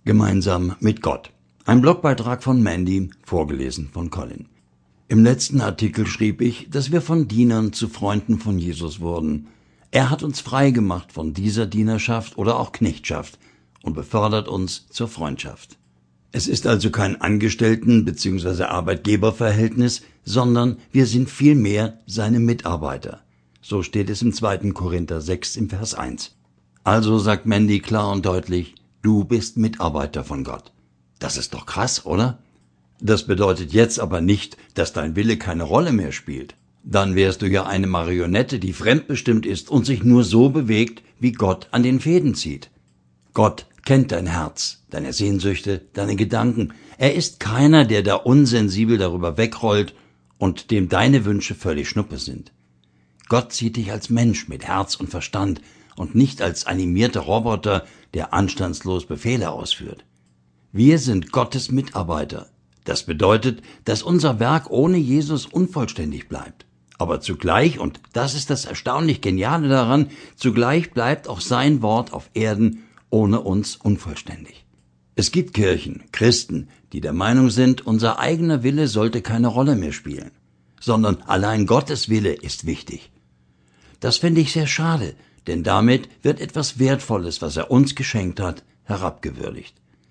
Gemeinsam mit Gott. Ein Blogbeitrag von Mandy, vorgelesen von Colin. Im letzten Artikel schrieb ich, dass wir von Dienern zu Freunden von Jesus wurden. Er hat uns frei gemacht von dieser Dienerschaft oder auch Knechtschaft und befördert uns zur Freundschaft. Es ist also kein Angestellten- bzw. Arbeitgeberverhältnis, sondern wir sind vielmehr seine Mitarbeiter. So steht es im 2. Korinther 6 im Vers 1. Also sagt Mandy klar und deutlich, du bist Mitarbeiter von Gott. Das ist doch krass, oder? Das bedeutet jetzt aber nicht, dass dein Wille keine Rolle mehr spielt. Dann wärst du ja eine Marionette, die fremdbestimmt ist und sich nur so bewegt, wie Gott an den Fäden zieht. Gott kennt dein Herz, deine Sehnsüchte, deine Gedanken. Er ist keiner, der da unsensibel darüber wegrollt und dem deine Wünsche völlig Schnuppe sind. Gott sieht dich als Mensch mit Herz und Verstand und nicht als animierter Roboter, der anstandslos Befehle ausführt. Wir sind Gottes Mitarbeiter. Das bedeutet, dass unser Werk ohne Jesus unvollständig bleibt. Aber zugleich, und das ist das erstaunlich Geniale daran, zugleich bleibt auch sein Wort auf Erden ohne uns unvollständig. Es gibt Kirchen, Christen, die der Meinung sind, unser eigener Wille sollte keine Rolle mehr spielen, sondern allein Gottes Wille ist wichtig. Das finde ich sehr schade, denn damit wird etwas Wertvolles, was er uns geschenkt hat, herabgewürdigt.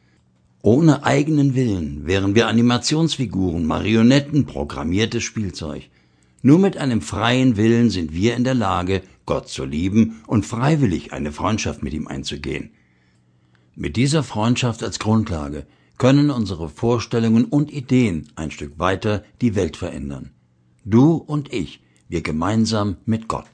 Ohne eigenen Willen wären wir Animationsfiguren, Marionetten, programmiertes Spielzeug. Nur mit einem freien Willen sind wir in der Lage, Gott zu lieben und freiwillig eine Freundschaft mit ihm einzugehen. Mit dieser Freundschaft als Grundlage können unsere Vorstellungen und Ideen ein Stück weiter die Welt verändern. Du und ich, wir gemeinsam mit Gott.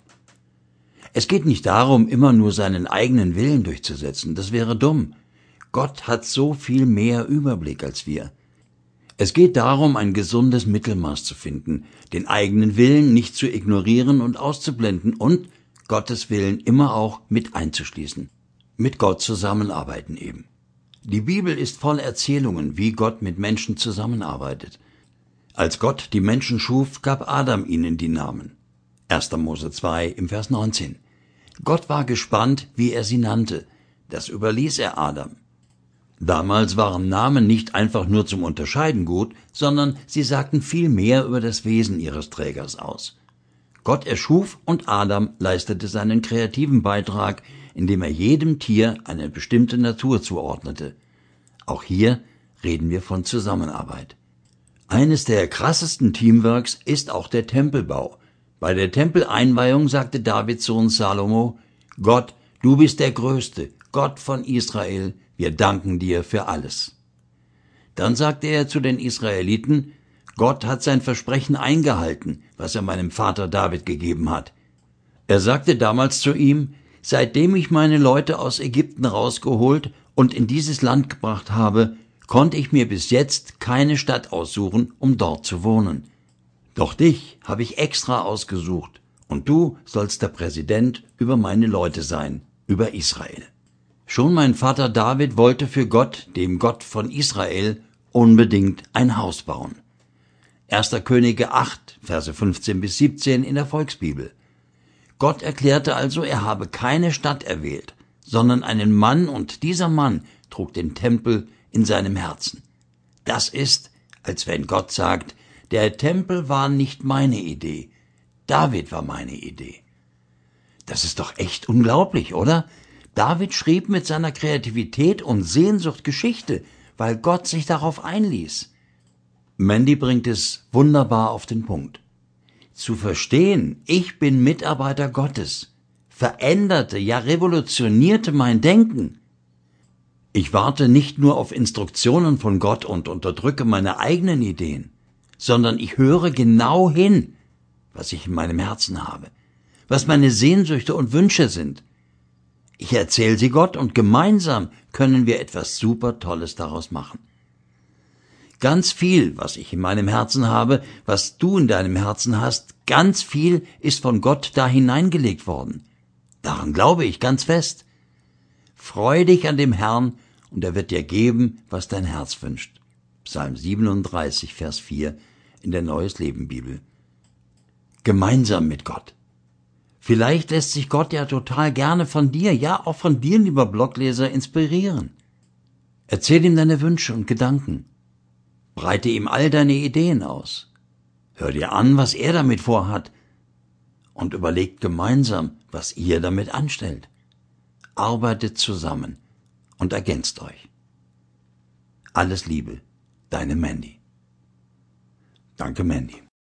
Es geht nicht darum, immer nur seinen eigenen Willen durchzusetzen, das wäre dumm. Gott hat so viel mehr Überblick als wir. Es geht darum, ein gesundes Mittelmaß zu finden, den eigenen Willen nicht zu ignorieren und auszublenden und Gottes Willen immer auch mit einzuschließen. Mit Gott zusammenarbeiten eben. Die Bibel ist voll Erzählungen, wie Gott mit Menschen zusammenarbeitet. Als Gott die Menschen schuf, gab Adam ihnen die Namen. 1. Mose 2 im Vers 19. Gott war gespannt, wie er sie nannte. Das überließ er Adam. Damals waren Namen nicht einfach nur zum Unterscheiden gut, sondern sie sagten viel mehr über das Wesen ihres Trägers aus. Gott erschuf und Adam leistete seinen kreativen Beitrag, indem er jedem Tier eine bestimmte Natur zuordnete. Auch hier reden wir von Zusammenarbeit. Eines der krassesten Teamworks ist auch der Tempelbau. Bei der Tempeleinweihung sagte Davids Sohn Salomo, Gott, du bist der Größte, Gott von Israel, wir danken dir für alles. Dann sagte er zu den Israeliten, Gott hat sein Versprechen eingehalten, was er meinem Vater David gegeben hat. Er sagte damals zu ihm, seitdem ich meine Leute aus Ägypten rausgeholt und in dieses Land gebracht habe, konnte ich mir bis jetzt keine Stadt aussuchen, um dort zu wohnen. Doch dich habe ich extra ausgesucht, und du sollst der Präsident über meine Leute sein, über Israel. Schon mein Vater David wollte für Gott, dem Gott von Israel, unbedingt ein Haus bauen. 1. Könige 8, Verse 15 bis 17 in der Volksbibel. Gott erklärte also, er habe keine Stadt erwählt, sondern einen Mann, und dieser Mann trug den Tempel in seinem Herzen. Das ist, als wenn Gott sagt, der Tempel war nicht meine Idee, David war meine Idee. Das ist doch echt unglaublich, oder? David schrieb mit seiner Kreativität und Sehnsucht Geschichte, weil Gott sich darauf einließ. Mandy bringt es wunderbar auf den Punkt. Zu verstehen, ich bin Mitarbeiter Gottes, veränderte, ja revolutionierte mein Denken. Ich warte nicht nur auf Instruktionen von Gott und unterdrücke meine eigenen Ideen, sondern ich höre genau hin, was ich in meinem Herzen habe, was meine Sehnsüchte und Wünsche sind. Ich erzähle sie Gott und gemeinsam können wir etwas super Tolles daraus machen. Ganz viel, was ich in meinem Herzen habe, was du in deinem Herzen hast, ganz viel ist von Gott da hineingelegt worden. Daran glaube ich ganz fest. Freu dich an dem Herrn und er wird dir geben, was dein Herz wünscht. Psalm 37, Vers 4 in der Neues Leben Bibel. Gemeinsam mit Gott. Vielleicht lässt sich Gott ja total gerne von dir, ja auch von dir, lieber Blogleser, inspirieren. Erzähl ihm deine Wünsche und Gedanken. Breite ihm all deine Ideen aus. Hör dir an, was er damit vorhat. Und überlegt gemeinsam, was ihr damit anstellt. Arbeitet zusammen und ergänzt euch. Alles Liebe, deine Mandy. Danke, Mandy.